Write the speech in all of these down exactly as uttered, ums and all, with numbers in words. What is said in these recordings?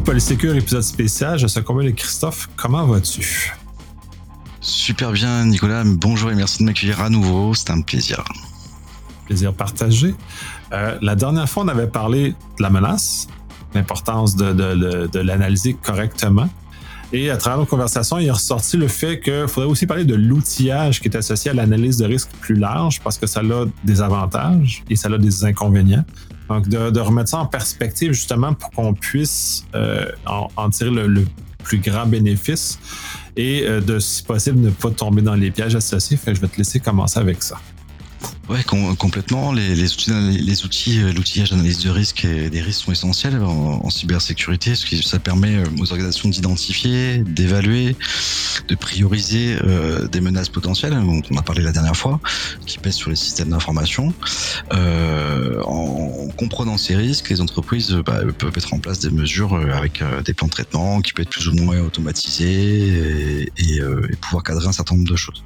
Polysécure, épisode spécial. Je suis accompagné de Christophe. Comment vas-tu? Super bien, Nicolas. Bonjour et merci de m'accueillir à nouveau. C'est un plaisir. Plaisir partagé. Euh, la dernière fois, on avait parlé de la menace, l'importance de, de, de, de l'analyser correctement. Et à travers nos conversations, il est ressorti le fait qu'il faudrait aussi parler de l'outillage qui est associé à l'analyse de risque plus large parce que ça a des avantages et ça a des inconvénients. Donc, de, de remettre ça en perspective justement pour qu'on puisse euh, en, en tirer le, le plus grand bénéfice et euh, de, si possible, ne pas tomber dans les pièges associés. Fait que je vais te laisser commencer avec ça. Ouais, com- complètement. Les, les outils, les outils, l'outillage d'analyse de risque et des risques sont essentiels en, en cybersécurité, parce que ça permet aux organisations d'identifier, d'évaluer, de prioriser euh, des menaces potentielles, dont on a parlé la dernière fois, qui pèsent sur les systèmes d'information. Euh, en, en comprenant ces risques, les entreprises bah, peuvent mettre en place des mesures avec euh, des plans de traitement qui peuvent être plus ou moins automatisés et, et, euh, et pouvoir cadrer un certain nombre de choses.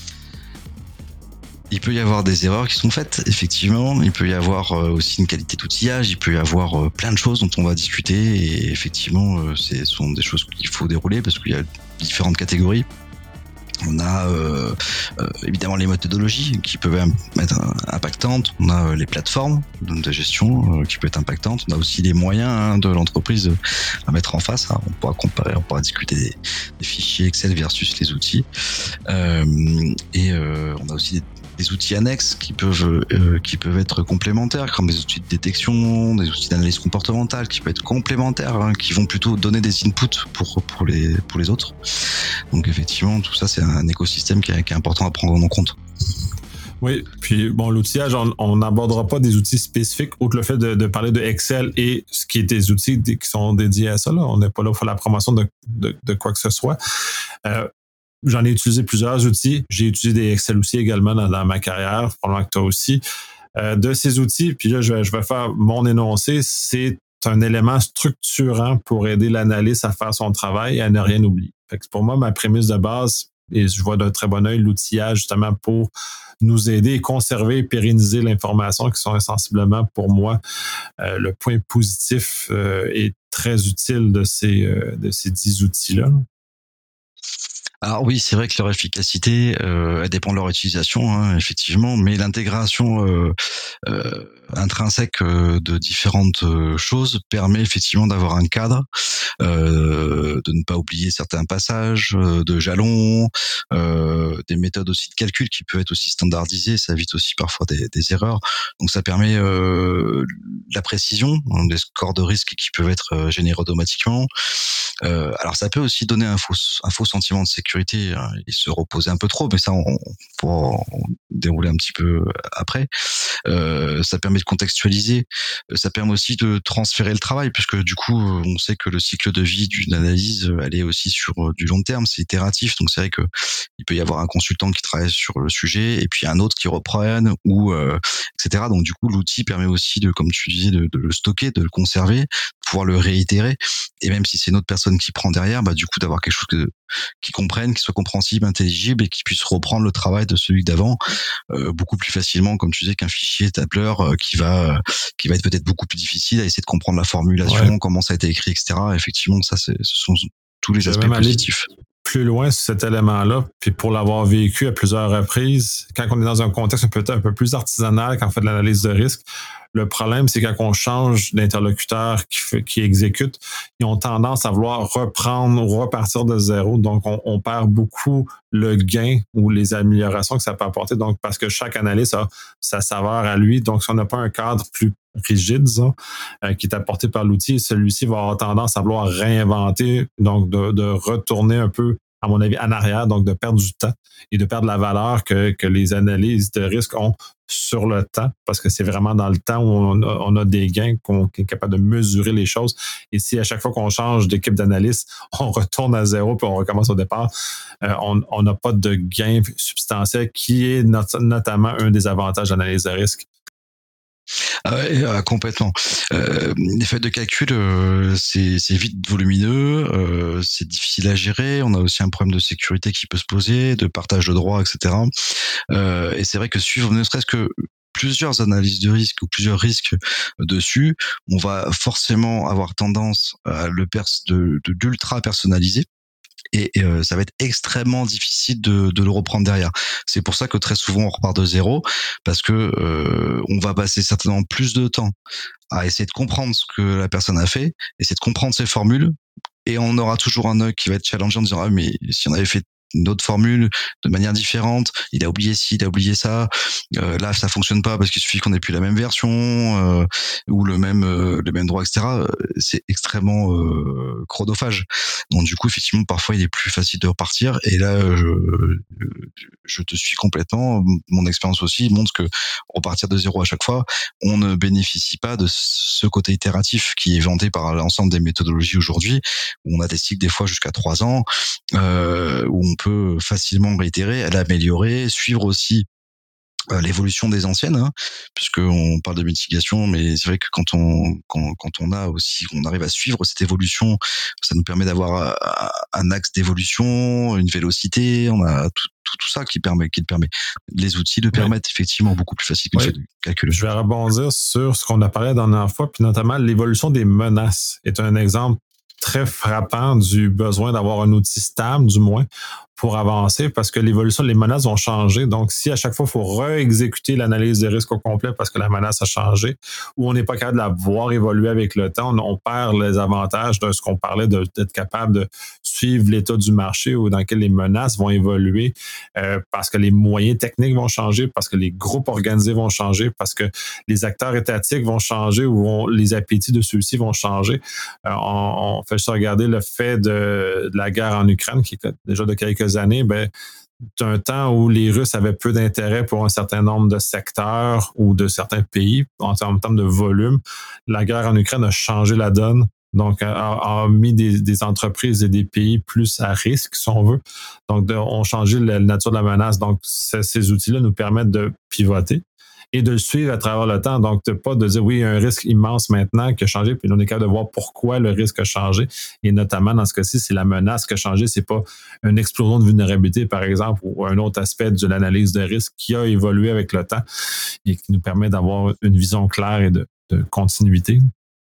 Il peut y avoir des erreurs qui sont faites, effectivement. Il peut y avoir aussi une qualité d'outillage. Il peut y avoir plein de choses dont on va discuter. Et effectivement, ce sont des choses qu'il faut dérouler parce qu'il y a différentes catégories. On a euh, euh, évidemment les méthodologies qui peuvent être impactantes. On a les plateformes de gestion euh, qui peuvent être impactantes. On a aussi les moyens hein, de l'entreprise à mettre en face. Hein. On pourra comparer, on pourra discuter des, des fichiers Excel versus les outils. Euh, et euh, on a aussi des des outils annexes qui peuvent euh, qui peuvent être complémentaires, comme des outils de détection, des outils d'analyse comportementale qui peuvent être complémentaires, hein, qui vont plutôt donner des inputs pour pour les pour les autres. Donc effectivement, tout ça c'est un écosystème qui est, qui est important à prendre en compte. Oui, puis bon, l'outillage, on n'abordera pas des outils spécifiques, outre le fait de, de parler de Excel et ce qui est des outils qui sont dédiés à ça. Là. On n'est pas là pour faire la promotion de, de, de quoi que ce soit. Euh, J'en ai utilisé plusieurs outils. J'ai utilisé des Excel aussi également dans, dans ma carrière, probablement que toi aussi. Euh, de ces outils, puis là, je vais, je vais faire mon énoncé, c'est un élément structurant pour aider l'analyste à faire son travail et à ne rien oublier. Fait que pour moi, ma prémisse de base, et je vois d'un très bon œil l'outillage justement pour nous aider et conserver et pérenniser l'information qui sont sensiblement pour moi euh, le point positif euh, et très utile de ces, euh, de ces dix outils-là. Alors oui, c'est vrai que leur efficacité, euh, elle dépend de leur utilisation, hein, effectivement, mais l'intégration euh, euh, intrinsèque euh, de différentes euh, choses permet effectivement d'avoir un cadre, euh, de ne pas oublier certains passages, euh, de jalons, euh, des méthodes aussi de calcul qui peuvent être aussi standardisées, ça évite aussi parfois des, des erreurs. Donc ça permet euh, la précision, hein, des scores de risque qui peuvent être euh, générés automatiquement. Euh, alors ça peut aussi donner un faux, un faux sentiment de sécurité hein, et se reposer un peu trop, mais ça on, on pourra en dérouler un petit peu après. Euh, ça permet de contextualiser, ça permet aussi de transférer le travail, puisque du coup on sait que le cycle de vie d'une analyse, elle est aussi sur du long terme, c'est itératif, donc c'est vrai que il peut y avoir un consultant qui travaille sur le sujet et puis un autre qui reprenne ou euh, et cetera. Donc du coup l'outil permet aussi de, comme tu disais, de, de le stocker, de le conserver, de pouvoir le réitérer, et même si c'est une autre personne qui prend derrière, bah du coup d'avoir quelque chose que, qui comprenne, qui soit compréhensible, intelligible et qui puisse reprendre le travail de celui d'avant euh, beaucoup plus facilement, comme tu disais, qu'un fichier tableur euh, qui va euh, qui va être peut-être beaucoup plus difficile à essayer de comprendre la formulation, ouais. Comment ça a été écrit, et cetera. Effectivement, ça c'est, ce sont tous les Je aspects positifs. Plus loin sur cet élément-là, puis pour l'avoir vécu à plusieurs reprises, quand on est dans un contexte peut-être un peu plus artisanal, quand on fait de l'analyse de risque, le problème, c'est quand on change d'interlocuteur qui, fait, qui exécute, ils ont tendance à vouloir reprendre ou repartir de zéro. Donc, on, on perd beaucoup le gain ou les améliorations que ça peut apporter. Donc, parce que chaque analyse a sa saveur à lui. Donc, si on n'a pas un cadre plus rigide, disons, euh, qui est apporté par l'outil, celui-ci va avoir tendance à vouloir réinventer, donc de, de retourner un peu, à mon avis, en arrière, donc de perdre du temps et de perdre la valeur que, que les analyses de risque ont sur le temps, parce que c'est vraiment dans le temps où on a, on a des gains, qu'on est capable de mesurer les choses. Et si à chaque fois qu'on change d'équipe d'analyste, on retourne à zéro puis on recommence au départ, euh, on n'a pas de gain substantiel qui est not- notamment un des avantages de l'analyse de risque. Ah ouais, ah, complètement. Euh, les feuilles de calcul, euh, c'est, c'est vite volumineux, euh, c'est difficile à gérer. On a aussi un problème de sécurité qui peut se poser, de partage de droits, et cetera. Euh, et c'est vrai que suivre ne serait-ce que plusieurs analyses de risque ou plusieurs risques dessus, on va forcément avoir tendance à le pers de, de d'ultra personnaliser. Et, et euh, ça va être extrêmement difficile de, de le reprendre derrière. C'est pour ça que très souvent on repart de zéro, parce que euh, on va passer certainement plus de temps à essayer de comprendre ce que la personne a fait, essayer de comprendre ses formules, et on aura toujours un œil qui va être challengeant en disant ah mais si on avait fait une autre formule de manière différente, il a oublié ci, il a oublié ça, euh, là ça fonctionne pas parce qu'il suffit qu'on ait plus la même version euh, ou le même euh, le même droit, et cetera. C'est extrêmement euh, chronophage. Donc du coup effectivement parfois il est plus facile de repartir, et là je, je te suis complètement. Mon expérience aussi montre que repartir de zéro à chaque fois, on ne bénéficie pas de ce côté itératif qui est vanté par l'ensemble des méthodologies aujourd'hui, où on atteste que des fois jusqu'à trois ans, euh, où on peut facilement réitérer, l'améliorer, suivre aussi euh, l'évolution des anciennes, hein, puisqu'on parle de mitigation, mais c'est vrai que quand on quand, quand on a aussi, on arrive à suivre cette évolution, ça nous permet d'avoir un axe d'évolution, une vélocité, on a tout, tout, tout ça qui permet, qui le permet. Les outils le permettent, oui, effectivement beaucoup plus facile que oui. De calculer. Je vais rebondir sur ce qu'on a parlé la dernière fois, puis notamment l'évolution des menaces est un exemple très frappant du besoin d'avoir un outil stable, du moins, pour avancer, parce que l'évolution, les menaces vont changer. Donc, si à chaque fois, il faut réexécuter l'analyse de risque au complet parce que la menace a changé, ou on n'est pas capable de la voir évoluer avec le temps, on, on perd les avantages de ce qu'on parlait, de, d'être capable de suivre l'état du marché ou dans lequel les menaces vont évoluer, euh, parce que les moyens techniques vont changer, parce que les groupes organisés vont changer, parce que les acteurs étatiques vont changer ou vont, les appétits de ceux-ci vont changer. Euh, on, on fait juste regarder le fait de, de la guerre en Ukraine, qui est déjà de quelques années, ben, d'un temps où les Russes avaient peu d'intérêt pour un certain nombre de secteurs ou de certains pays en termes de volume, la guerre en Ukraine a changé la donne. Donc, a, a mis des, des entreprises et des pays plus à risque, si on veut. Donc, de, on changé la nature de la menace. Donc, ces outils-là nous permettent de pivoter et de le suivre à travers le temps. Donc, pas de dire, oui, il y a un risque immense maintenant qui a changé, puis on est capable de voir pourquoi le risque a changé. Et notamment, dans ce cas-ci, c'est la menace qui a changé. C'est pas une explosion de vulnérabilité, par exemple, ou un autre aspect de l'analyse de risque qui a évolué avec le temps et qui nous permet d'avoir une vision claire et de, de continuité.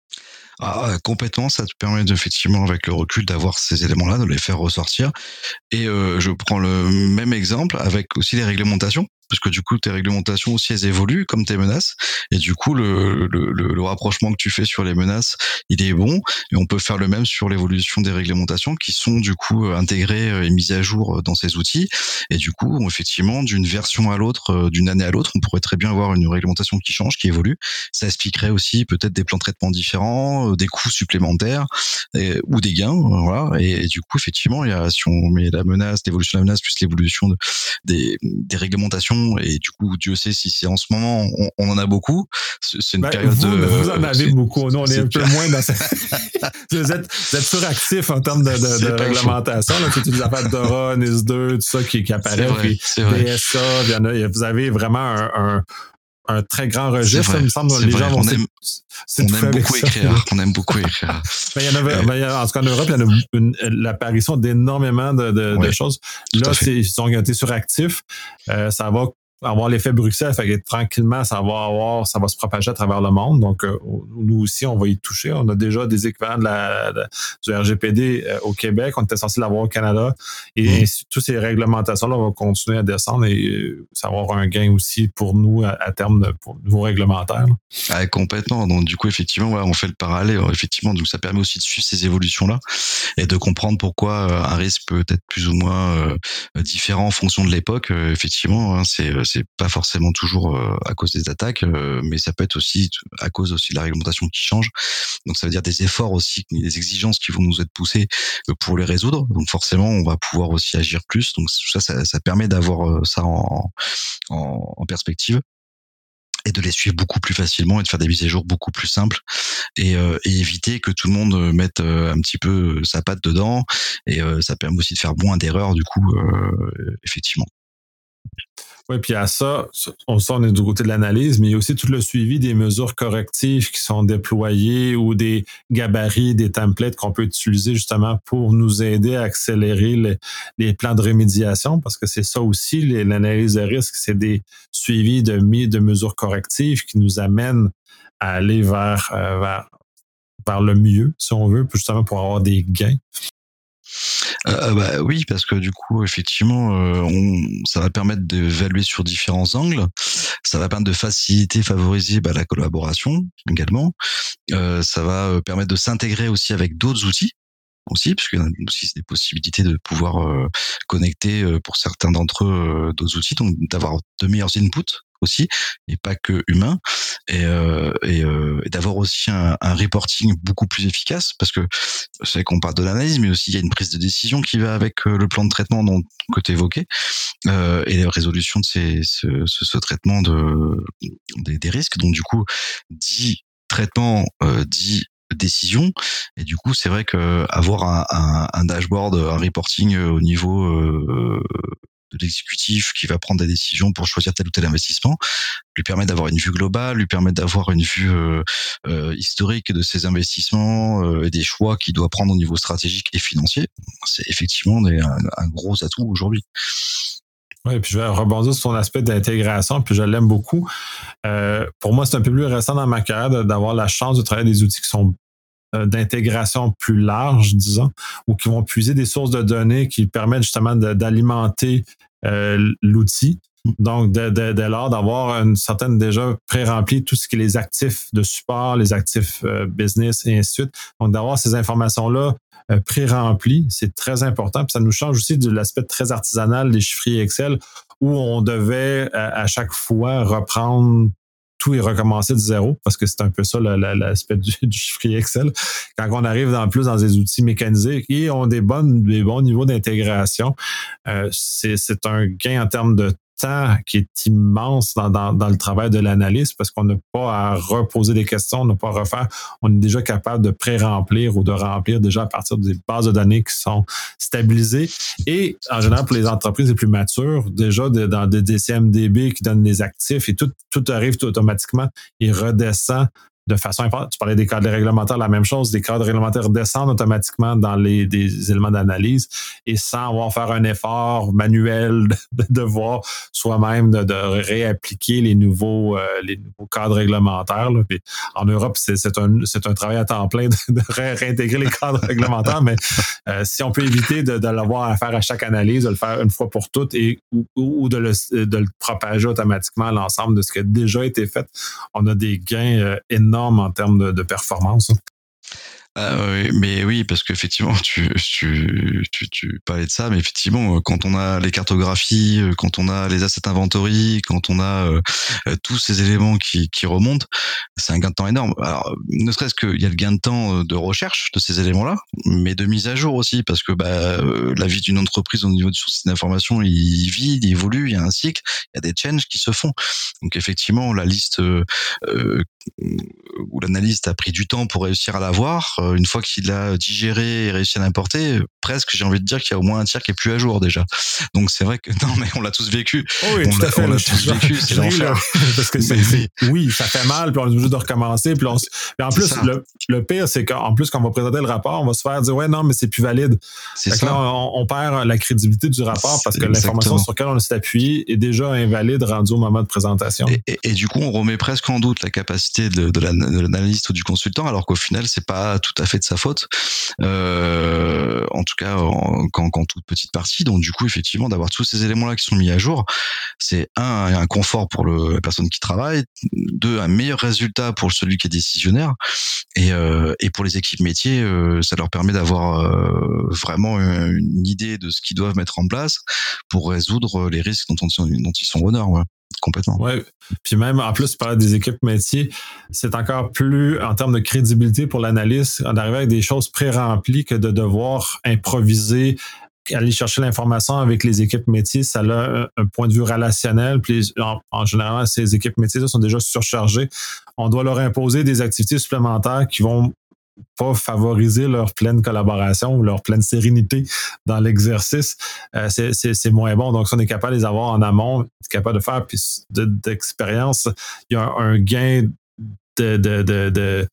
Ah, complètement, ça te permet effectivement, avec le recul, d'avoir ces éléments-là, de les faire ressortir. Et euh, je prends le même exemple avec aussi les réglementations, parce que du coup, tes réglementations aussi, elles évoluent comme tes menaces. Et du coup, le, le, le, le rapprochement que tu fais sur les menaces, il est bon. Et on peut faire le même sur l'évolution des réglementations qui sont du coup intégrées et mises à jour dans ces outils. Et du coup, effectivement, d'une version à l'autre, d'une année à l'autre, on pourrait très bien avoir une réglementation qui change, qui évolue. Ça expliquerait aussi peut-être des plans de traitement différents, des coûts supplémentaires et, ou des gains. Voilà. Et, et du coup, effectivement, il y a, si on met la menace, l'évolution de la menace plus l'évolution de, des, des réglementations, et du coup, Dieu sait si c'est en ce moment, on, on en a beaucoup. C'est une ben, période vous, de... Vous en avez beaucoup. Nous, on est, est un peu moins dans cette... vous, êtes, vous êtes suractifs en termes de, de, de réglementation. Là, c'est des affaires d'A R A, N I S deux, tout ça qui, qui apparaît. Puis D S A, il y en a, vous avez vraiment un... un un très grand registre, il me semble. Les vrai. gens vont on aime, on aime beaucoup écrire. On aime beaucoup écrire. Ben, il y en avait, ben, il y a, en tout cas, en Europe, il y en a une, l'apparition d'énormément de, de, ouais, de choses. Là, c'est, ils ont été suractifs. Euh, ça va avoir l'effet Bruxelles, fait que tranquillement, ça va avoir, ça va se propager à travers le monde. Donc, euh, nous aussi, on va y toucher. On a déjà des équivalents de la, de, du R G P D euh, au Québec. On était censé l'avoir au Canada. Et mmh. ainsi, toutes ces réglementations-là vont continuer à descendre et euh, ça va avoir un gain aussi pour nous à, à terme de pour nouveaux réglementaires. Ah, complètement. Donc, du coup, effectivement, ouais, on fait le parallèle. Effectivement, donc ça permet aussi de suivre ces évolutions-là et de comprendre pourquoi euh, un risque peut être plus ou moins euh, différent en fonction de l'époque. Euh, effectivement, hein, c'est c'est pas forcément toujours euh, à cause des attaques, euh, mais ça peut être aussi à cause aussi de la réglementation qui change. Donc ça veut dire des efforts aussi, des exigences qui vont nous être poussées pour les résoudre. Donc forcément, on va pouvoir aussi agir plus. Donc ça, ça, ça permet d'avoir ça en, en, en perspective et de les suivre beaucoup plus facilement et de faire des mises à jour beaucoup plus simples et, euh, et éviter que tout le monde mette euh, un petit peu sa patte dedans. Et euh, ça permet aussi de faire moins d'erreurs du coup, euh, effectivement. Oui, puis à ça, on, ça, on est du côté de l'analyse, mais il y a aussi tout le suivi des mesures correctives qui sont déployées ou des gabarits, des templates qu'on peut utiliser justement pour nous aider à accélérer les, les plans de rémédiation, parce que c'est ça aussi, les, l'analyse de risque, c'est des suivis de, de mesures correctives qui nous amènent à aller vers, euh, vers, vers le mieux, si on veut, justement pour avoir des gains. Euh, bah, oui, parce que du coup, effectivement, euh, on, ça va permettre d'évaluer sur différents angles. Ça va permettre de faciliter, favoriser bah, la collaboration également. Euh, ça va permettre de s'intégrer aussi avec d'autres outils aussi, parce qu'il y a aussi des possibilités de pouvoir euh, connecter euh, pour certains d'entre eux euh, d'autres outils, donc d'avoir de meilleurs inputs aussi, et pas que humains, et, euh, et, euh, et d'avoir aussi un, un reporting beaucoup plus efficace, parce que c'est vrai qu'on parle de l'analyse, mais aussi il y a une prise de décision qui va avec euh, le plan de traitement dont, que tu évoquais, euh, et la résolution de ces, ce, ce, ce traitement de, des, des risques. Donc du coup, dit traitement, euh, dit décision, et du coup c'est vrai que avoir un, un, un dashboard, un reporting au niveau euh, de l'exécutif qui va prendre des décisions pour choisir tel ou tel investissement, lui permet d'avoir une vue globale, lui permet d'avoir une vue euh, euh, historique de ses investissements euh, et des choix qu'il doit prendre au niveau stratégique et financier. C'est effectivement des, un, un gros atout aujourd'hui. Oui, puis je vais rebondir sur ton aspect d'intégration, puis je l'aime beaucoup. Euh, pour moi, c'est un peu plus récent dans ma carrière d'avoir la chance de travailler des outils qui sont d'intégration plus large, disons, ou qui vont puiser des sources de données qui permettent justement de, d'alimenter euh, l'outil. Donc, dès de, de, de lors d'avoir une certaine déjà pré-remplie, tout ce qui est les actifs de support, les actifs euh, business et ainsi de suite. Donc, d'avoir ces informations-là euh, pré-remplies, c'est très important. Puis ça nous change aussi de l'aspect très artisanal des chiffriers Excel où on devait à, à chaque fois reprendre tout et recommencer de zéro, parce que c'est un peu ça la, la, l'aspect du, du chiffrier Excel. Quand on arrive en plus dans des outils mécanisés qui ont des, bonnes, des bons niveaux d'intégration, euh, c'est, c'est un gain en termes de temps qui est immense dans, dans, dans le travail de l'analyste, parce qu'on n'a pas à reposer des questions, on n'a pas à refaire. On est déjà capable de pré-remplir ou de remplir déjà à partir des bases de données qui sont stabilisées. Et en général, pour les entreprises les plus matures, déjà de, dans des, des C M D B qui donnent des actifs et tout, tout arrive tout automatiquement et redescend de façon importante. Tu parlais des cadres réglementaires, la même chose. Les cadres réglementaires descendent automatiquement dans les des éléments d'analyse et sans avoir à faire un effort manuel de, de devoir soi-même de, de réappliquer les nouveaux euh, les nouveaux cadres réglementaires. Là. Puis en Europe, c'est, c'est, un, c'est un travail à temps plein de, de ré, réintégrer les cadres réglementaires, mais euh, si on peut éviter de, de l'avoir à faire à chaque analyse, de le faire une fois pour toutes et ou, ou de, le, de le propager automatiquement à l'ensemble de ce qui a déjà été fait, on a des gains euh, énormes en termes de, de performance. Ah oui, mais oui, parce qu'effectivement, tu, tu, tu, tu parlais de ça, mais effectivement, quand on a les cartographies, quand on a les assets inventory, quand on a euh, tous ces éléments qui, qui remontent, c'est un gain de temps énorme. Alors, ne serait-ce qu'il y a le gain de temps de recherche de ces éléments-là, mais de mise à jour aussi, parce que bah, euh, la vie d'une entreprise au niveau du source d'information, il vit, il évolue, il y a un cycle, il y a des changes qui se font. Donc effectivement, la liste euh, où l'analyste a pris du temps pour réussir à l'avoir, une fois qu'il l'a digéré et réussi à l'importer, presque j'ai envie de dire qu'il y a au moins un tiers qui est plus à jour déjà. Donc c'est vrai que non, mais on l'a tous vécu. Oh oui, on tout l'a, à fait, on l'a là, tous vécu, c'est l'enfer. Parce que c'est, c'est, oui, ça fait mal, puis on est obligé de recommencer. Puis on, puis en c'est plus, le, le pire, c'est qu'en plus, quand on va présenter le rapport, on va se faire dire ouais, non, mais c'est plus valide. C'est fait ça. Là, on, on perd la crédibilité du rapport parce que Exactement. L'information sur laquelle on s'est appuyé est déjà invalide rendue au moment de présentation. Et, et, et du coup, on remet presque en doute la capacité de, de, la, de l'analyste ou du consultant, alors qu'au final, c'est pas tout à fait de sa faute. Euh, en tout cas, en, qu'en, qu'en toute petite partie. Donc, du coup, effectivement, d'avoir tous ces éléments-là qui sont mis à jour, c'est un, un confort pour le, la personne qui travaille, deux, un meilleur résultat pour celui qui est décisionnaire, et, euh, et pour les équipes métiers, euh, ça leur permet d'avoir euh, vraiment une, une idée de ce qu'ils doivent mettre en place pour résoudre les risques dont, on, dont ils sont honneurs. Ouais. Complètement. Oui, puis même en plus, par des équipes métiers, c'est encore plus en termes de crédibilité pour l'analyste d'arriver avec des choses pré-remplies que de devoir improviser, aller chercher l'information avec les équipes métiers. Ça a un, un point de vue relationnel. Puis en, en général, ces équipes métiers sont déjà surchargées. On doit leur imposer des activités supplémentaires qui vont pas favoriser leur pleine collaboration ou leur pleine sérénité dans l'exercice, euh, c'est, c'est, c'est moins bon. Donc, si on est capable de les avoir en amont, capable de faire, puis de, d'expérience, il y a un, un gain de, de, de, de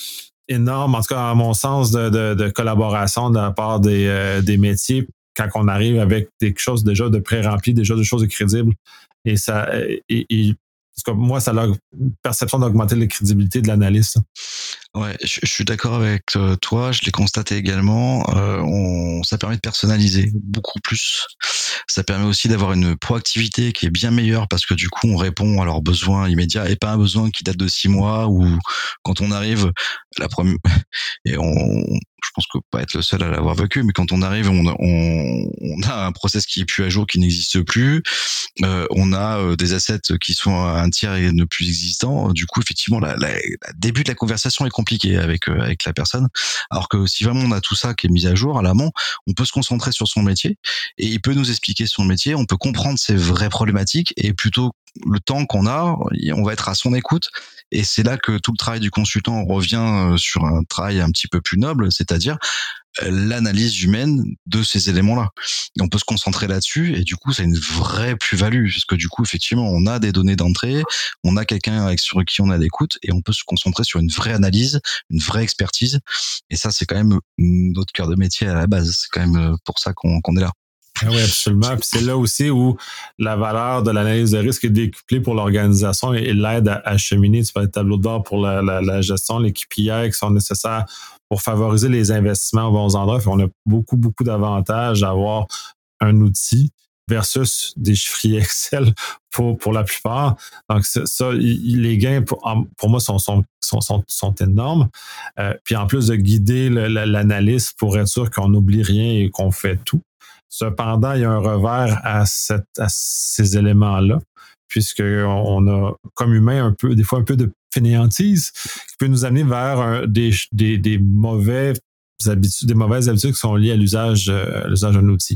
énorme, en tout cas à mon sens, de, de, de collaboration de la part des, euh, des métiers quand on arrive avec des choses déjà de pré-remplies, déjà des choses de crédibles. Et ça, et, et, parce que moi, ça a une perception d'augmenter la crédibilité de l'analyste. Ouais, je, je suis d'accord avec toi, je l'ai constaté également. Euh, on, ça permet de personnaliser beaucoup plus. Ça permet aussi d'avoir une proactivité qui est bien meilleure parce que du coup, on répond à leurs besoins immédiats et pas un besoin qui date de six mois ou quand on arrive, la première, et on, je pense que pas être le seul à l'avoir vécu, mais quand on arrive, on, on, on a un process qui est plus à jour, qui n'existe plus. Euh, on a euh, des assets qui sont un tiers et ne plus existants. Du coup, effectivement, la, la, la début de la conversation est compliqué avec euh, avec la personne. Alors que si vraiment on a tout ça qui est mis à jour à l'amont, on peut se concentrer sur son métier et il peut nous expliquer son métier. On peut comprendre ses vraies problématiques et plutôt le temps qu'on a, on va être à son écoute. Et c'est là que tout le travail du consultant revient sur un travail un petit peu plus noble, c'est-à-dire l'analyse humaine de ces éléments-là. Et on peut se concentrer là-dessus et du coup, c'est une vraie plus-value parce que du coup, effectivement, on a des données d'entrée, on a quelqu'un avec sur qui on a l'écoute et on peut se concentrer sur une vraie analyse, une vraie expertise. Et ça, c'est quand même notre cœur de métier à la base. C'est quand même pour ça qu'on, qu'on est là. Ah oui, absolument. Puis c'est là aussi où la valeur de l'analyse de risque est décuplée pour l'organisation et l'aide à, à cheminer. Tu peux être tableau de bord pour la, la, la gestion, les K P I qui sont nécessaires pour favoriser les investissements aux bons endroits. Puis on a beaucoup, beaucoup d'avantages d'avoir un outil versus des chiffriers Excel pour, pour la plupart. Donc, ça, les gains pour, pour moi sont, sont, sont, sont, sont énormes. Euh, puis en plus de guider le, l'analyse pour être sûr qu'on n'oublie rien et qu'on fait tout. Cependant, il y a un revers à, cette, à ces éléments-là, puisqu'on a, comme humain, un peu, des fois un peu de fainéantise qui peut nous amener vers un, des, des, des, mauvais habitudes, des mauvaises habitudes qui sont liées à l'usage, à l'usage d'un outil.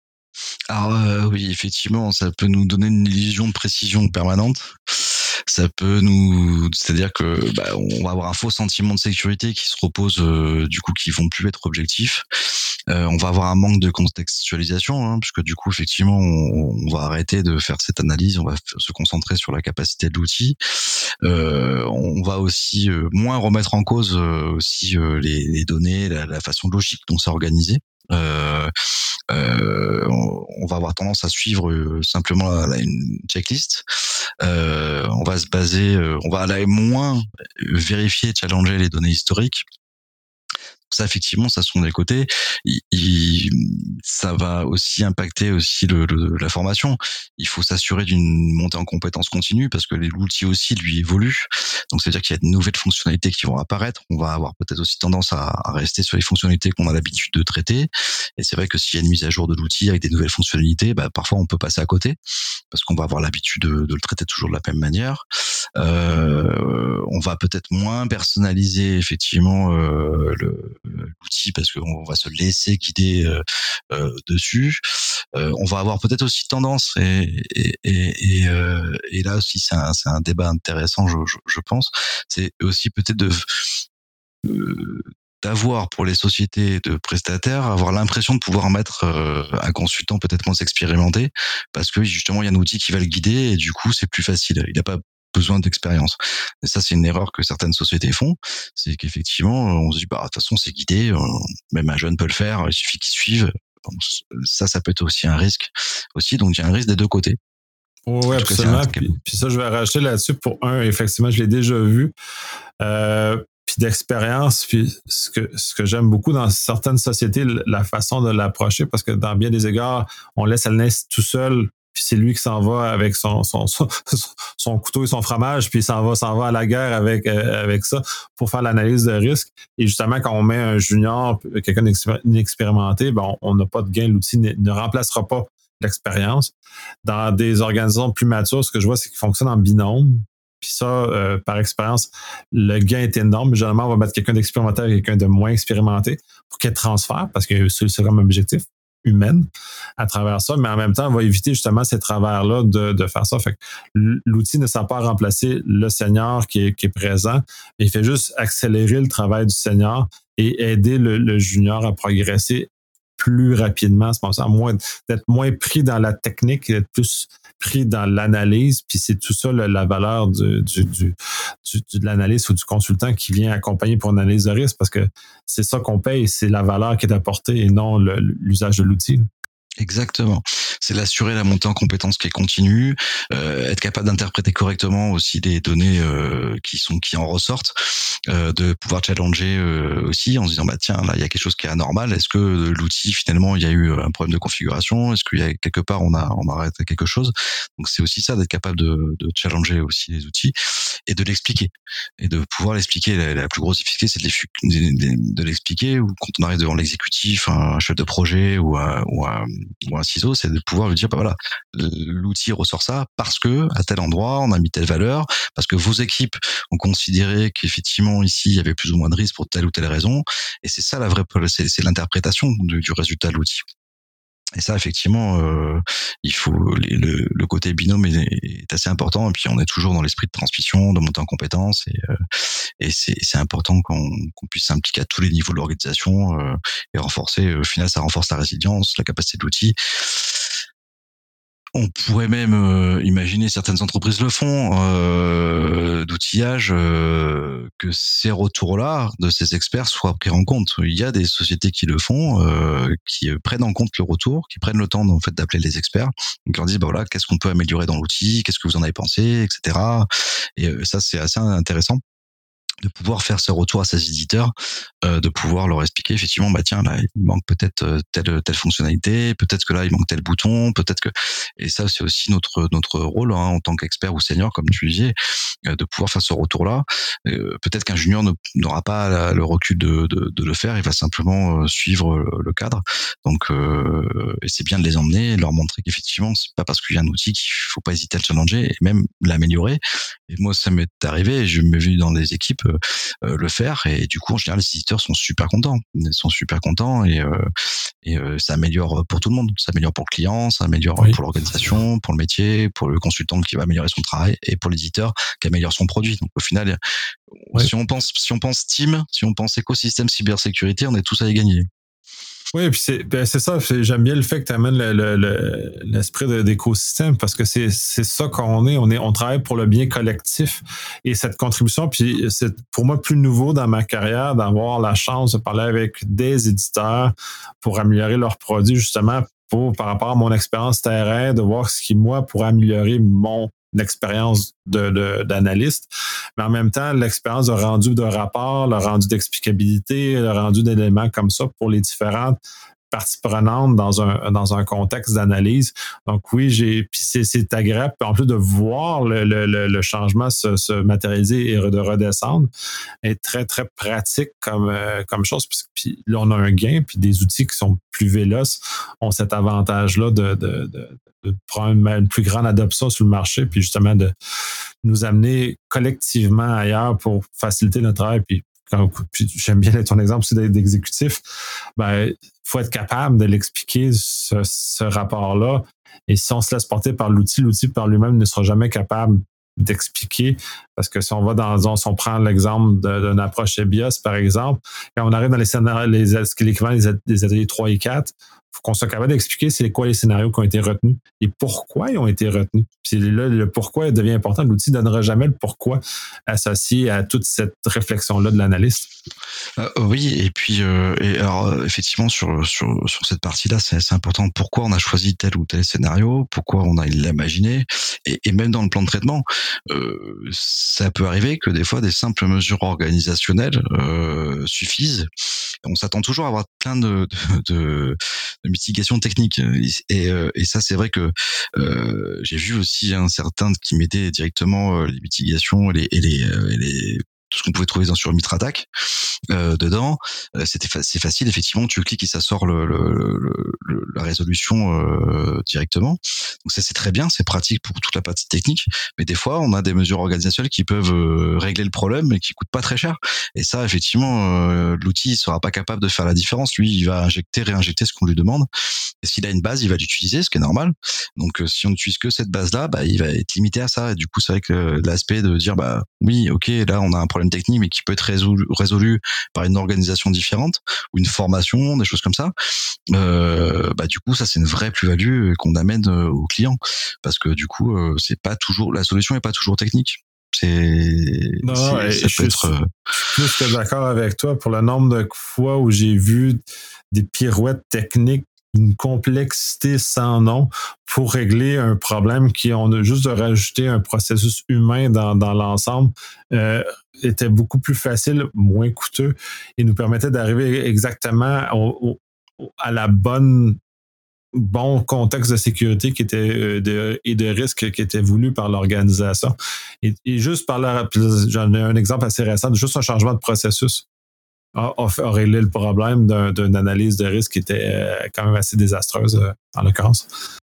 Alors euh, oui, effectivement, ça peut nous donner une illusion de précision permanente. Ça peut nous, c'est-à-dire que bah, on va avoir un faux sentiment de sécurité qui se repose, euh, du coup, qui vont plus être objectifs. Euh, on va avoir un manque de contextualisation, hein, puisque du coup, effectivement, on, on va arrêter de faire cette analyse, on va f- se concentrer sur la capacité de l'outil. Euh, on va aussi euh, moins remettre en cause euh, aussi euh, les, les données, la, la façon logique dont c'est organisé. Euh, euh, on, on va avoir tendance à suivre euh, simplement la, la, une checklist. Euh, on va se baser, euh, on va aller moins vérifier, challenger les données historiques. Ça, effectivement, ça sont des côtés. Il, il, ça va aussi impacter aussi le, le, la formation. Il faut s'assurer d'une montée en compétences continue parce que l'outil aussi lui évolue. Donc, c'est-à-dire qu'il y a de nouvelles fonctionnalités qui vont apparaître. On va avoir peut-être aussi tendance à, à rester sur les fonctionnalités qu'on a l'habitude de traiter. Et c'est vrai que s'il y a une mise à jour de l'outil avec des nouvelles fonctionnalités, bah, parfois on peut passer à côté parce qu'on va avoir l'habitude de, de le traiter toujours de la même manière. Euh, on va peut-être moins personnaliser effectivement euh, le l'outil parce qu'on va se laisser guider euh, euh, dessus. Euh, on va avoir peut-être aussi tendance et et et, et, euh, et là aussi c'est un c'est un débat intéressant je je, je pense. C'est aussi peut-être de euh, d'avoir pour les sociétés de prestataires avoir l'impression de pouvoir mettre euh, un consultant peut-être moins expérimenté parce que justement il y a un outil qui va le guider et du coup c'est plus facile. Il n'a pas besoin d'expérience. Et ça, c'est une erreur que certaines sociétés font. C'est qu'effectivement, on se dit, bah, de toute façon, c'est guidé, même un jeune peut le faire, il suffit qu'il suive. Bon, ça, ça peut être aussi un risque aussi. Donc, il y a un risque des deux côtés. Oui, absolument. Cas, puis, puis ça, je vais rajouter là-dessus pour un, effectivement, je l'ai déjà vu. Euh, puis d'expérience, puis ce que, ce que j'aime beaucoup dans certaines sociétés, la façon de l'approcher, parce que dans bien des égards, on laisse l'analyste tout seul, puis c'est lui qui s'en va avec son, son, son, son couteau et son fromage, puis il s'en va, s'en va à la guerre avec, euh, avec ça pour faire l'analyse de risque. Et justement, quand on met un junior, quelqu'un d'inexpérimenté, ben on n'a pas de gain. L'outil ne, ne remplacera pas l'expérience. Dans des organisations plus matures, ce que je vois, c'est qu'ils fonctionnent en binôme. Puis ça, euh, par expérience, le gain est énorme. Généralement, on va mettre quelqu'un d'expérimenté et quelqu'un de moins expérimenté pour qu'il y ait transfert, parce que c'est, c'est comme objectif. humaine à travers ça, mais en même temps, on va éviter justement ces travers-là de, de faire ça. Fait que l'outil ne sert pas à remplacer le senior qui est, qui est présent, mais il fait juste accélérer le travail du senior et aider le, le junior à progresser plus rapidement, c'est ça, moins, d'être moins pris dans la technique, d'être plus pris dans l'analyse, puis c'est tout ça le, la valeur du, du, du, du, de l'analyste ou du consultant qui vient accompagner pour une analyse de risque, parce que c'est ça qu'on paye, c'est la valeur qui est apportée et non le, l'usage de l'outil. Exactement. C'est d'assurer la montée en compétences qui est continue, euh, être capable d'interpréter correctement aussi les données euh, qui sont qui en ressortent, euh, de pouvoir challenger euh, aussi en se disant bah tiens là il y a quelque chose qui est anormal. Est-ce que l'outil finalement il y a eu un problème de configuration? Est-ce qu'il y a quelque part on a on a arrêté quelque chose? Donc c'est aussi ça d'être capable de, de challenger aussi les outils et de l'expliquer et de pouvoir l'expliquer. La, la plus grosse difficulté c'est de, de, de l'expliquer ou quand on arrive devant l'exécutif, un chef de projet ou un, ou un ou un C I S O, c'est de pouvoir lui dire, bah voilà, l'outil ressort ça parce que à tel endroit on a mis telle valeur, parce que vos équipes ont considéré qu'effectivement ici il y avait plus ou moins de risque pour telle ou telle raison, et c'est ça la vraie, c'est, c'est l'interprétation du, du résultat de l'outil. Et ça, effectivement, euh, il faut le, le côté binôme est, est assez important. Et puis, on est toujours dans l'esprit de transmission, de montée en compétences, et, euh, et c'est, c'est important qu'on, qu'on puisse s'impliquer à tous les niveaux de l'organisation euh, et renforcer. Au final, ça renforce la résilience, la capacité de l'outil. On pourrait même euh, imaginer, certaines entreprises le font, euh, d'outillage, euh, que ces retours-là de ces experts soient pris en compte. Il y a des sociétés qui le font, euh, qui prennent en compte le retour, qui prennent le temps en fait d'appeler les experts, qui leur disent bah voilà, qu'est-ce qu'on peut améliorer dans l'outil, qu'est-ce que vous en avez pensé, et cetera. Et euh, ça, c'est assez intéressant de pouvoir faire ce retour à ses éditeurs, euh, de pouvoir leur expliquer effectivement bah tiens là il manque peut-être telle telle fonctionnalité, peut-être que là il manque tel bouton, peut-être que, et ça c'est aussi notre notre rôle hein, en tant qu'expert ou senior comme tu disais, euh, de pouvoir faire ce retour là. Euh, peut-être qu'un junior ne, n'aura pas la, le recul de, de de le faire, il va simplement suivre le, le cadre. Donc euh, et c'est bien de les emmener, leur montrer qu'effectivement c'est pas parce qu'il y a un outil qu'il faut pas hésiter à le challenger et même l'améliorer. Et moi ça m'est arrivé, je m'ai vu dans des équipes Euh, le faire, et du coup en général les éditeurs sont super contents ils sont super contents et, euh, et euh, ça améliore pour tout le monde, ça améliore pour le client, ça améliore oui. pour l'organisation, pour le métier, pour le consultant qui va améliorer son travail et pour l'éditeur qui améliore son produit. Donc au final oui. si on pense si on pense team, si on pense écosystème cybersécurité, on est tous à y gagner. Oui, puis c'est, ben c'est ça. C'est, j'aime bien le fait que tu amènes le, le, le, l'esprit de, d'écosystème parce que c'est, c'est ça qu'on est. On est. On travaille pour le bien collectif et cette contribution. Puis c'est pour moi plus nouveau dans ma carrière d'avoir la chance de parler avec des éditeurs pour améliorer leurs produits, justement pour par rapport à mon expérience terrain, de voir ce qui moi pourrait améliorer mon l'expérience de, de, d'analyste, mais en même temps, l'expérience de rendu de rapport, le rendu d'explicabilité, le rendu d'éléments comme ça pour les différentes parties prenantes dans un dans un contexte d'analyse. Donc oui, j'ai puis c'est, c'est agréable, en plus de voir le, le, le changement se, se matérialiser et de redescendre, est très, très pratique comme, euh, comme chose. Puis là, on a un gain, puis des outils qui sont plus véloces ont cet avantage-là de, de, de de prendre une plus grande adoption sur le marché, puis justement de nous amener collectivement ailleurs pour faciliter notre travail. Puis, quand, puis j'aime bien ton exemple aussi d'exécutif. Ben, il faut être capable de l'expliquer, ce, ce rapport-là. Et si on se laisse porter par l'outil, l'outil par lui-même ne sera jamais capable d'expliquer. Parce que si on va dans, si on prend l'exemple de, d'une approche EBIOS, par exemple, quand on arrive dans les scénarios, les, l'équivalent des, des ateliers trois et quatre, il faut qu'on soit capable d'expliquer c'est quoi les scénarios qui ont été retenus et pourquoi ils ont été retenus. Puis là, le pourquoi devient important. L'outil ne donnera jamais le pourquoi associé à toute cette réflexion-là de l'analyste. Euh, oui, et puis euh, et alors effectivement sur sur sur cette partie-là, c'est, c'est important. Pourquoi on a choisi tel ou tel scénario, pourquoi on a l'imaginé, et, et même dans le plan de traitement, euh, ça peut arriver que des fois des simples mesures organisationnelles euh, suffisent. On s'attend toujours à avoir plein de de, de, de mitigations techniques, et euh, et ça c'est vrai que euh, j'ai vu aussi un certain qui mettait directement euh, les mitigations et les et les, et les tout ce qu'on pouvait trouver dans sur Mitrattack euh, dedans. Euh, c'était fa- c'est facile, effectivement, tu cliques et ça sort le, le, le, le- la résolution euh, directement. Donc ça c'est très bien, c'est pratique pour toute la partie technique. Mais des fois, on a des mesures organisationnelles qui peuvent euh, régler le problème, mais qui coûtent pas très cher. Et ça, effectivement, euh, l'outil il sera pas capable de faire la différence. Lui, il va injecter, réinjecter ce qu'on lui demande. Et s'il a une base, il va l'utiliser, ce qui est normal. Donc, euh, si on n'utilise que cette base-là, bah, il va être limité à ça. Et du coup, c'est vrai que euh, l'aspect de dire, bah, oui, ok, là, on a un problème technique, mais qui peut être résolu, résolu par une organisation différente ou une formation, des choses comme ça. Euh, bah, du coup, ça, c'est une vraie plus-value qu'on amène euh, aux clients. Parce que du coup, euh, c'est pas toujours, la solution est pas toujours technique. C'est, Non, non, c'est, et ça je peut suis être, euh, plus que d'accord avec toi pour le nombre de fois où j'ai vu des pirouettes techniques d'une complexité sans nom pour régler un problème qui, on a juste de rajouter un processus humain dans, dans l'ensemble, euh, était beaucoup plus facile, moins coûteux et nous permettait d'arriver exactement au, au, à la bonne bon contexte de sécurité qui était euh, de, et de risque qui était voulu par l'organisation. Et, et juste par là, j'en ai un exemple assez récent, juste un changement de processus a, a, a réglé le problème d'un, d'une analyse de risque qui était euh, quand même assez désastreuse euh, en l'occurrence.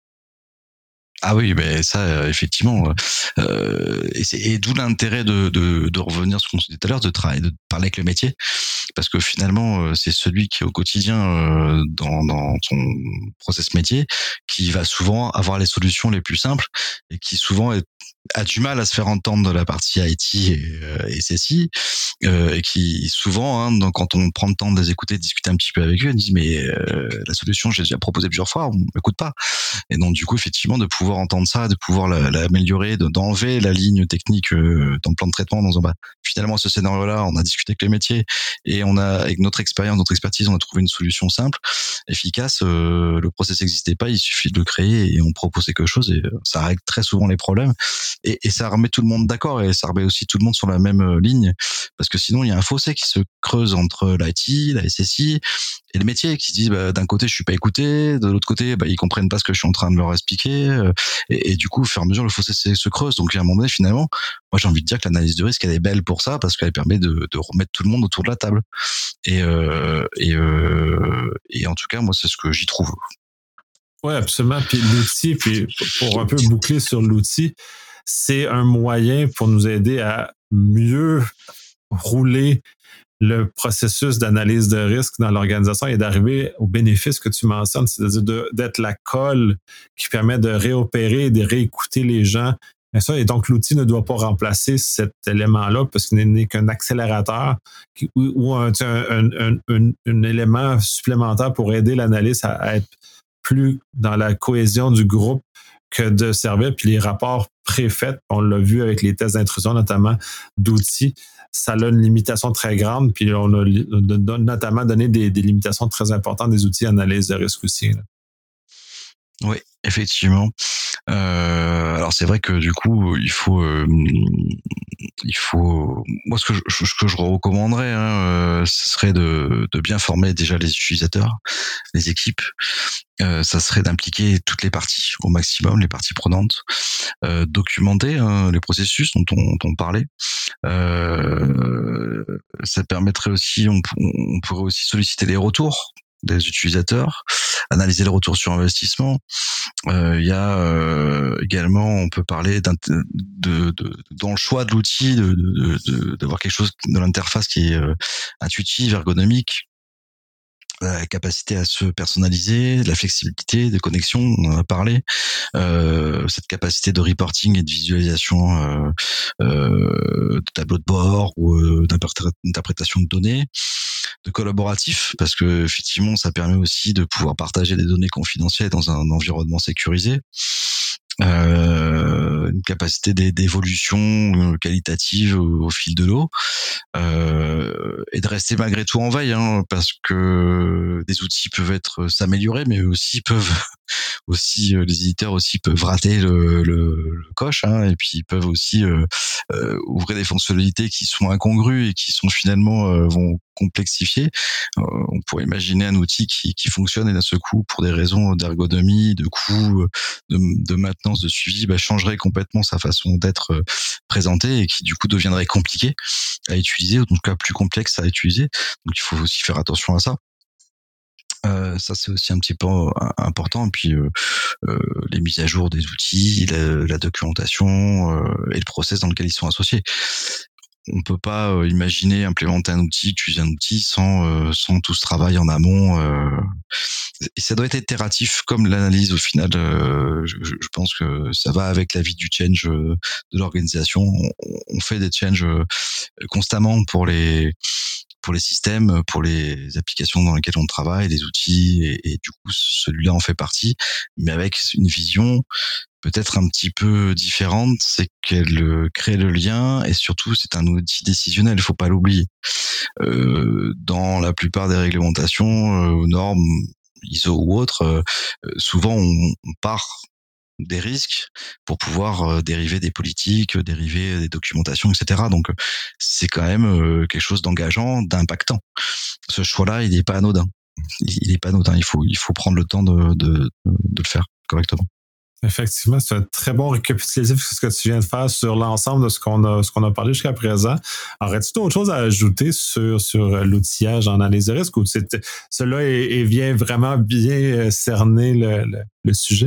Ah oui, ben ça, euh, effectivement, euh, et, c'est, et d'où l'intérêt de, de, de revenir sur ce qu'on se disait tout à l'heure, de travailler, de parler avec le métier, parce que finalement, euh, c'est celui qui est au quotidien euh, dans, dans son process métier, qui va souvent avoir les solutions les plus simples et qui souvent est, a du mal à se faire entendre de la partie I T et, euh, et S S I, euh, et qui souvent, hein, donc, quand on prend le temps de les écouter, de discuter un petit peu avec eux, ils disent mais euh, la solution, j'ai déjà proposé plusieurs fois, on m'écoute pas. Et donc du coup, effectivement, de pouvoir entendre ça, de pouvoir l'améliorer, de, d'enlever la ligne technique euh, dans le plan de traitement, dans un bah, finalement ce scénario-là, on a discuté avec les métiers et on a, avec notre expérience, notre expertise, on a trouvé une solution simple, efficace. Euh, le process n'existait pas, il suffit de le créer et on proposait quelque chose et ça règle très souvent les problèmes et, et ça remet tout le monde d'accord et ça remet aussi tout le monde sur la même ligne parce que sinon il y a un fossé qui se creuse entre l'I T, la S S I et les métiers qui se disent bah, d'un côté je suis pas écouté, de l'autre côté bah, ils comprennent pas ce que je suis en train de leur expliquer euh, et, et du coup au fur et à mesure le fossé se, se creuse. Donc à un moment donné finalement moi j'ai envie de dire que l'analyse de risque elle est belle pour ça parce qu'elle permet de, de remettre tout le monde autour de la table et euh, et, euh, et en tout cas moi c'est ce que j'y trouve. Oui, absolument. Puis l'outil, puis pour un peu boucler sur l'outil, c'est un moyen pour nous aider à mieux rouler le processus d'analyse de risque dans l'organisation et d'arriver au bénéfice que tu mentionnes, c'est-à-dire de, d'être la colle qui permet de réopérer et de réécouter les gens. Et, ça, et donc, l'outil ne doit pas remplacer cet élément-là parce qu'il n'est qu'un accélérateur qui, ou, ou un, un, un, un, un élément supplémentaire pour aider l'analyste à, à être plus dans la cohésion du groupe que de servir. Puis les rapports préfaits, on l'a vu avec les tests d'intrusion, notamment d'outils, ça a une limitation très grande. Puis on a notamment donné des, des limitations très importantes des outils d'analyse de risque aussi. Là. Oui, effectivement. Euh, alors c'est vrai que du coup, il faut, euh, il faut. Moi, ce que je, ce que je recommanderais, hein, euh, ce serait de, de bien former déjà les utilisateurs, les équipes. Euh, ça serait d'impliquer toutes les parties au maximum, les parties prenantes, euh, documenter hein, les processus dont on, dont on parlait. Euh, ça permettrait aussi, on, on pourrait aussi solliciter les retours des utilisateurs, analyser le retour sur investissement. Euh, il y a euh, également, on peut parler de, de, de, dans le choix de l'outil, de, de, de, d'avoir quelque chose de l'interface qui est euh, intuitive, ergonomique, la capacité à se personnaliser, la flexibilité de connexion, on en a parlé, euh, cette capacité de reporting et de visualisation euh, euh, de tableau de bord ou euh, d'interprétation de données, de collaboratif, parce que effectivement ça permet aussi de pouvoir partager des données confidentielles dans un environnement sécurisé. Euh, une capacité d'évolution qualitative au, au fil de l'eau euh, et de rester malgré tout en veille hein, parce que des outils peuvent être s'améliorer mais aussi peuvent aussi euh, les éditeurs aussi peuvent rater le, le, le coche hein, et puis ils peuvent aussi euh, euh, ouvrir des fonctionnalités qui sont incongrues et qui sont finalement euh, vont complexifié. Euh, on pourrait imaginer un outil qui, qui fonctionne et d'un seul coup, pour des raisons d'ergonomie, de coût, de, de maintenance, de suivi, bah, changerait complètement sa façon d'être présentée et qui du coup deviendrait compliqué à utiliser, ou en tout cas plus complexe à utiliser. Donc il faut aussi faire attention à ça. Euh, ça c'est aussi un petit peu important. Et puis euh, euh, les mises à jour des outils, la, la documentation euh, et le process dans lequel ils sont associés. On peut pas euh, imaginer implémenter un outil, utiliser un outil sans euh, sans tout ce travail en amont. Euh, et ça doit être itératif, comme l'analyse au final. Euh, je, je pense que ça va avec la vie du change euh, de l'organisation. On, on fait des changes euh, constamment pour les pour les systèmes, pour les applications dans lesquelles on travaille, les outils, et, et du coup celui-là en fait partie, mais avec une vision peut-être un petit peu différente, c'est qu'elle crée le lien et surtout c'est un outil décisionnel, il faut pas l'oublier. Euh, dans la plupart des réglementations, euh, normes, I S O ou autres, euh, souvent on, on part des risques pour pouvoir euh, dériver des politiques, dériver des documentations, et cetera. Donc c'est quand même euh, quelque chose d'engageant, d'impactant. Ce choix-là, il n'est pas anodin. Il n'est pas anodin. Il faut, il faut prendre le temps de, de, de le faire correctement. Effectivement, c'est un très bon récapitulatif ce que tu viens de faire sur l'ensemble de ce qu'on a, ce qu'on a parlé jusqu'à présent. Aurais-tu d'autres choses à ajouter sur, sur l'outillage en analyse de risque, ou c'est, cela est, est vient vraiment bien cerner le, le, le sujet?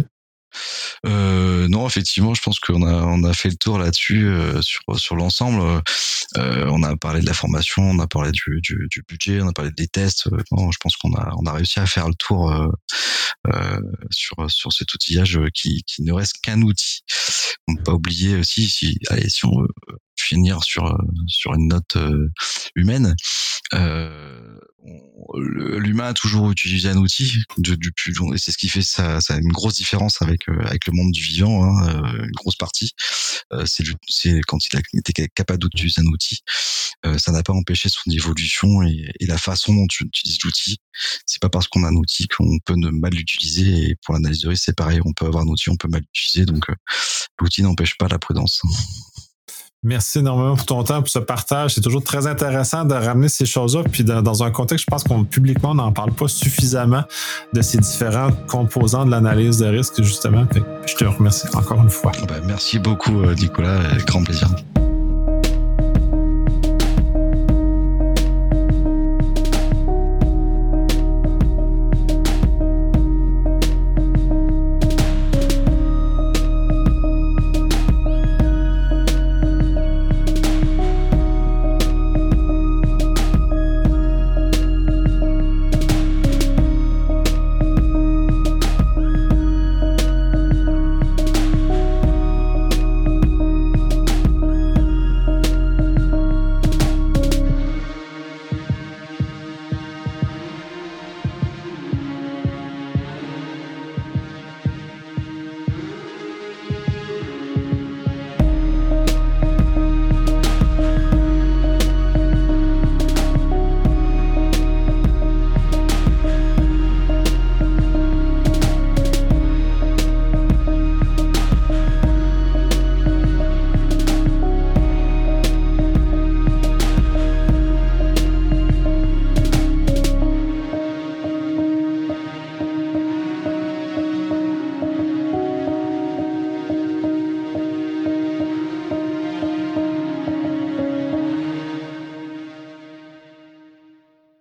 Euh, non, effectivement, je pense qu'on a on a fait le tour là-dessus euh, sur sur l'ensemble. Euh, on a parlé de la formation, on a parlé du, du, du budget, on a parlé des tests. Euh, non, je pense qu'on a on a réussi à faire le tour euh, euh, sur sur cet outillage qui qui ne reste qu'un outil. On ne peut pas oublier aussi, si allez si on veut finir sur sur une note euh, humaine. Euh, on, l'humain a toujours utilisé un outil de, du plus long, et c'est ce qui fait ça, ça a une grosse différence avec euh, avec le monde du vivant, hein, euh, une grosse partie. Euh, c'est, c'est quand il a été capable d'utiliser un outil, euh, ça n'a pas empêché son évolution et, et la façon dont tu utilises l'outil. C'est pas parce qu'on a un outil qu'on peut ne mal l'utiliser. Et pour l'analyse de risque, c'est pareil, on peut avoir un outil, on peut mal l'utiliser. Donc euh, l'outil n'empêche pas la prudence. Merci énormément pour ton temps, pour ce partage. C'est toujours très intéressant de ramener ces choses-là. Puis dans, dans un contexte, je pense qu'on publiquement, on n'en parle pas suffisamment de ces différents composants de l'analyse de risque, justement. Fait que je te remercie encore une fois. Ben, merci beaucoup, Nicolas. Avec grand plaisir.